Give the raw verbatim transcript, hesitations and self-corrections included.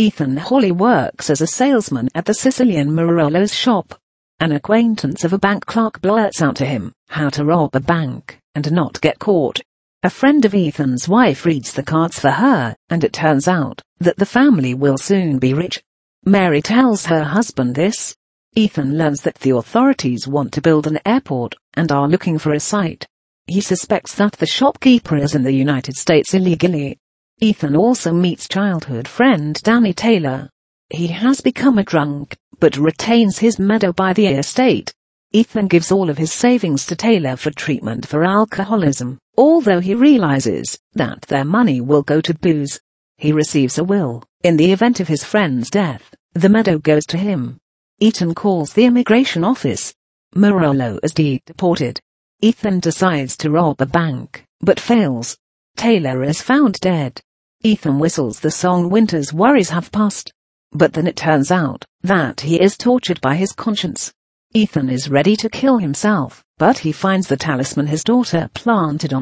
Ethan Hawley works as a salesman at the Sicilian Marolo's shop. An acquaintance of a bank clerk blurts out to him how to rob a bank and not get caught. A friend of Ethan's wife reads the cards for her, and it turns out that the family will soon be rich. Mary tells her husband this. Ethan learns that the authorities want to build an airport and are looking for a site. He suspects that the shopkeeper is in the United States illegally. Ethan also meets childhood friend Danny Taylor. He has become a drunk, but retains his Meadow by the estate. Ethan gives all of his savings to Taylor for treatment for alcoholism, although he realizes that their money will go to booze. He receives a will. In the event of his friend's death, the Meadow goes to him. Ethan calls the immigration office. Marolo is deported. Ethan decides to rob a bank, but fails. Taylor is found dead. Ethan whistles the song Winter's Worries Have Passed. But then it turns out that he is tortured by his conscience. Ethan is ready to kill himself, but he finds the talisman his daughter planted on